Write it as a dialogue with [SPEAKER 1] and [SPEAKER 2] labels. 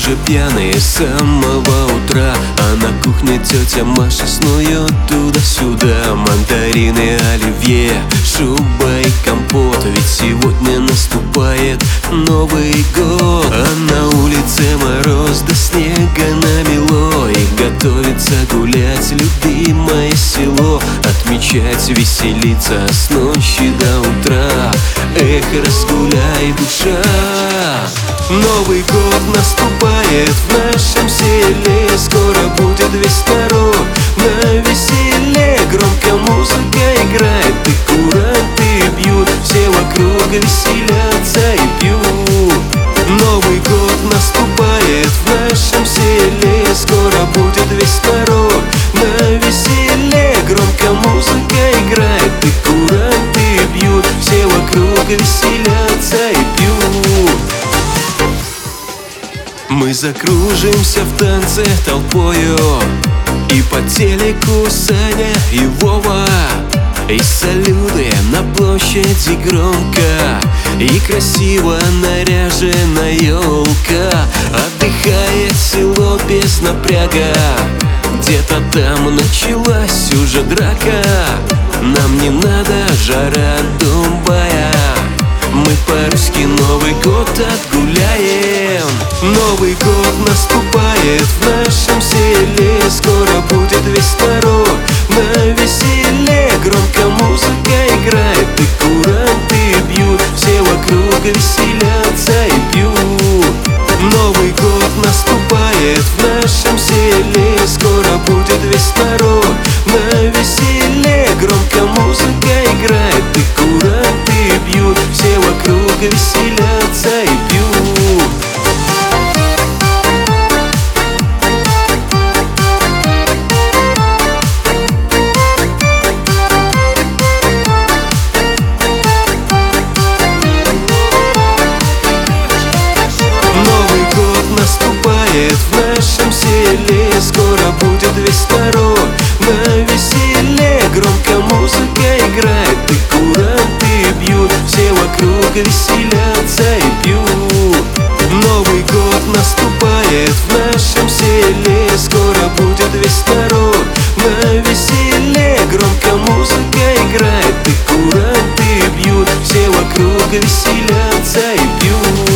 [SPEAKER 1] уже пьяные с самого утра, а на кухне тетя Маша снует туда-сюда. Мандарины, оливье, шуба и компот, ведь сегодня наступает Новый год. А на улице мороз да снега намело, и готовится гулять любимое село, отмечать, веселиться с ночи до утра. Эх, разгуляй, душа! Новый год наступает в нашем селе, скоро будет весь народ на веселе. Громко музыка играет и куранты бьют, все вокруг веселятся и пьют. Новый год наступает в нашем селе, скоро будет весь народ на веселе. Громко музыка играет и куранты бьют, все вокруг веселятся и пьют. Мы закружимся в танце толпою, и по телеку Саня и Вова, и салюты на площади громко, и красиво наряжена елка. Отдыхает село без напряга, где-то там началась уже драка. Нам не надо жара думбая, мы по-русски Новый год отгуляем. Новый год наступает в нашем селе, скоро будет весь народ на веселе. Громко музыка играет и куранты бьют, все вокруг веселятся и пьют. Новый год наступает в нашем селе, скоро будет весь народ на веселе. Громко музыка играет и куранты бьют, все вокруг веселятся и пьют. Наступает в нашем селе, скоро будет весь народ на веселе. Громко музыка играет и куранты бьют, все вокруг веселятся и пьют. Новый год наступает в нашем селе, скоро будет весь народ на веселе. Громко музыка играет и куранты бьют, все вокруг веселятся и пьют.